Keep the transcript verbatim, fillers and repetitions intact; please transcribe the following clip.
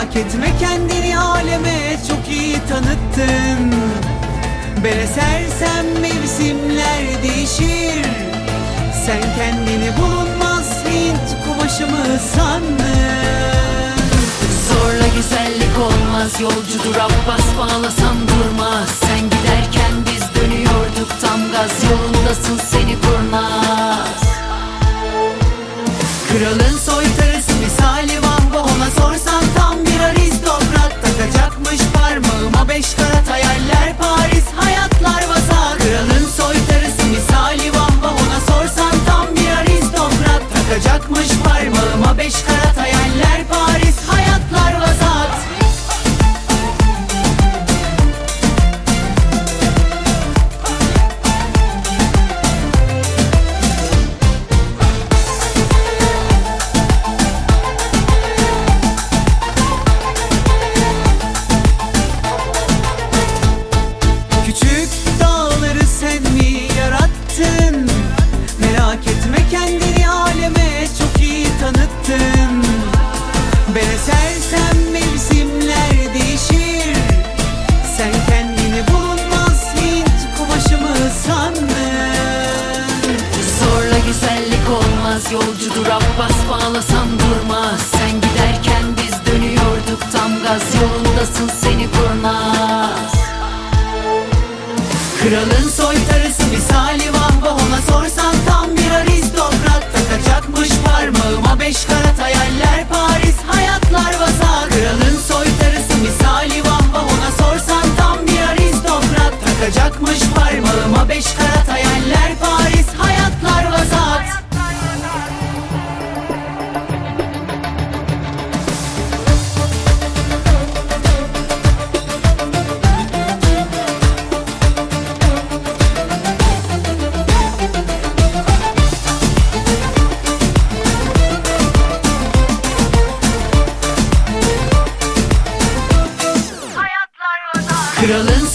Merak etme kendini, aleme çok iyi tanıttın. Ben esersem mevsimler değişir. Sen kendini bulunmaz Hint kumaşı mı sandın? Zorla güzellik olmaz, yolcudur Abbas, bağlasan durmaz. Sen giderken biz dönüyorduk tam gaz, yolundasın seni kurnaz. Kralın soytarısı misali Van Gogh, ona sorsan tam bir aristokrat. Takacakmış parmağıma beş karat, hayaller Paris, hayatlar vasat. Kralın soytarısı misali Van Gogh, ona sorsan tam bir aristokrat. Takacakmış parmağıma beş karat, hayaller Paris, hayatlar vasat. Küçük dağları sen mi yarattın? Merak etme kendini, aleme çok iyi tanıttın. Ben esersem mevsimler değişir. Sen kendini bulunmaz Hint kumaşı mı sandın? Zorla güzellik olmaz, yolcudur Abbas, bağlasan durmaz. Sen giderken biz dönüyorduk tam gaz, yolundasın seni kurnaz. Kralın soytarısı misali Van Gogh, ona sorsan tam bir aristokrat. Takacakmış parmağıma beş karat, hayaller Paris, hayatlar vasat. Kralın soytarısı misali Van Gogh, ona sorsan tam bir aristokrat. Takacakmış parmağıma beş karat, hayaller Paris, hayatlar vasat. Kralın